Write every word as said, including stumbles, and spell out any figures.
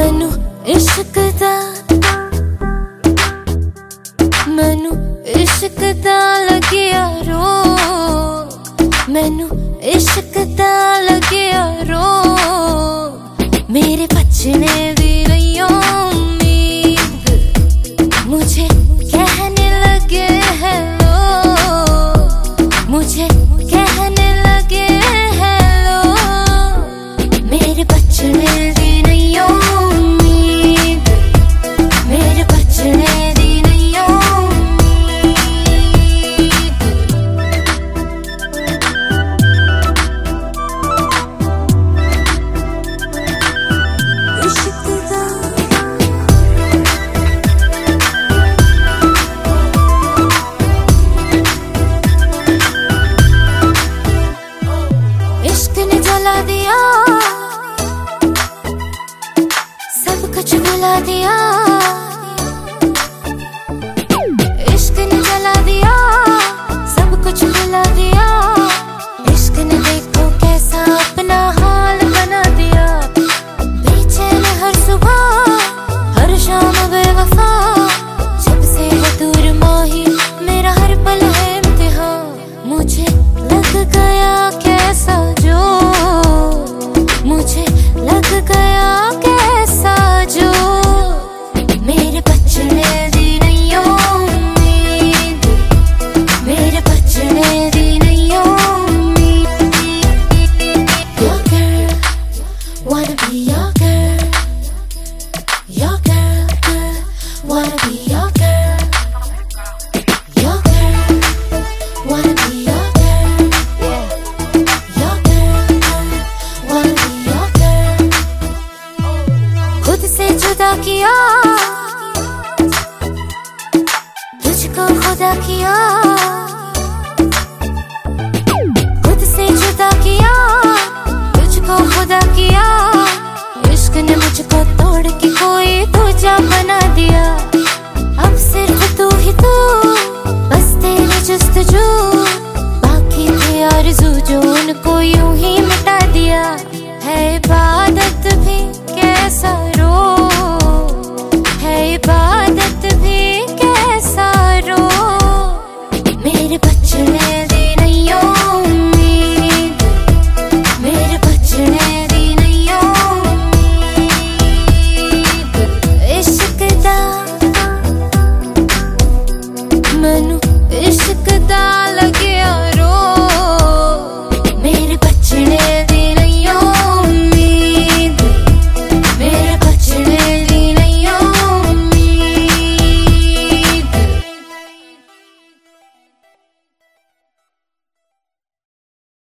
मैनू इश्क दा मैनू इश्क दा लगिया रो मैनू इश्क दा लगिया रो मेरे बचने दी नहीं उम्मीद मुझे कहने लगे हेलो मुझे कहने लगे हेलो मेरे बचने दी नहीं उम्मीद मेरे बचने दी नहीं दिया सब कुछ भुला दिया इश्क ने जला दिया सब कुछ भुला दिया इश्क ने देखो कैसा अपना हाल बना दिया बेचैन हर सुबह हर शाम बेवफा जब से है दूर माही मेरा हर पल है इम्तिहान मुझे लग गया कैसा जो मुझे लग गया कैसा जो मेरे बचने दी नहीं उम्मीद मेरे बचने दी नहीं उम्मीद Your girl, wanna be your girl Your girl, girl, wanna be your girl Your girl, wanna be your girl Your girl, girl, wanna be खुद से जुदा किया तुझको खुदा किया खुद से जुदा किया तुझको खुदा किया इश्क ने मुझको तोड़ के कोई दूजा बना दिया अब सिर्फ तू ही तू बस तेरी जुस्तजू बाकी थे आरज़ू जो उनको यूं ही